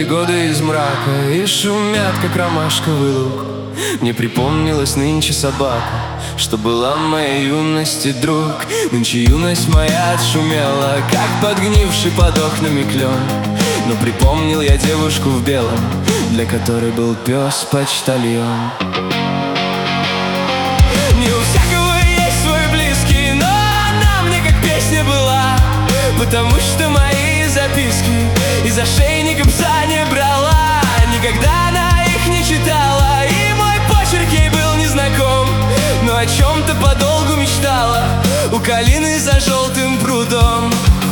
Прошли годы из мрака и шумят, как ромашковый луг. Мне припомнилась нынче собака, что была моей юности друг. Нынче юность моя отшумела, как подгнивший под окнами клен. Но припомнил я девушку в белом, для которой был пес-почтальон. Не у всякого есть свой близкий, но она мне как песня была, потому что мои записки из ошейника пса не брала. Никогда она их не читала, и мой почерк ей был незнаком, но о чем-то подолгу мечтала у калины за желтым прудом.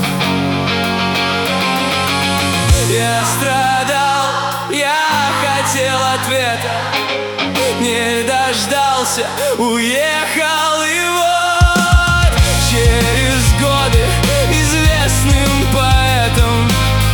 Я страдал, я хотел ответа, не дождался, уехал, и вот через годы известным поэтом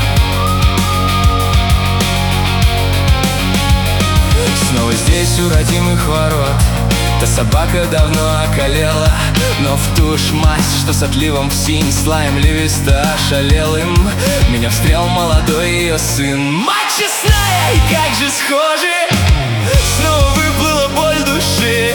снова здесь у родимых ворот. Та собака давно околела, но в ту ж масть, что с отливом в синь, с лаем ливиста ошалелым, меня встрел молодой ее сын. Мать честная, и как же схожи, снова выплыла боль души.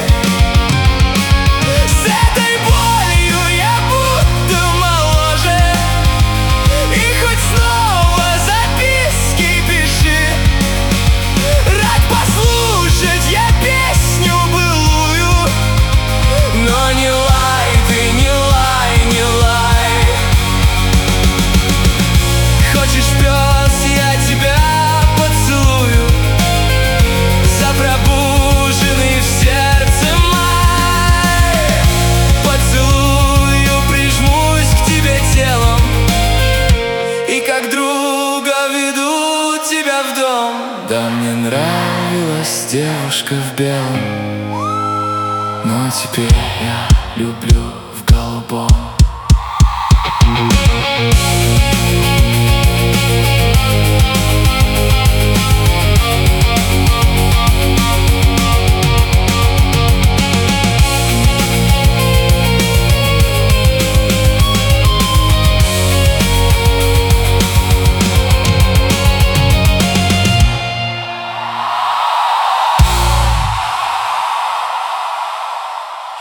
С этой болью я будто моложе, и хоть снова записки пиши, рад послушать я песню былую, но не лай ты, не лай, не лай. Хочешь, пес, я тебя поцелую за пробуженный в сердце май. Поцелую, прижмусь к тебе телом, и как друга веду тебя в дом. Да, мне нравилась девушка в белом, но теперь я люблю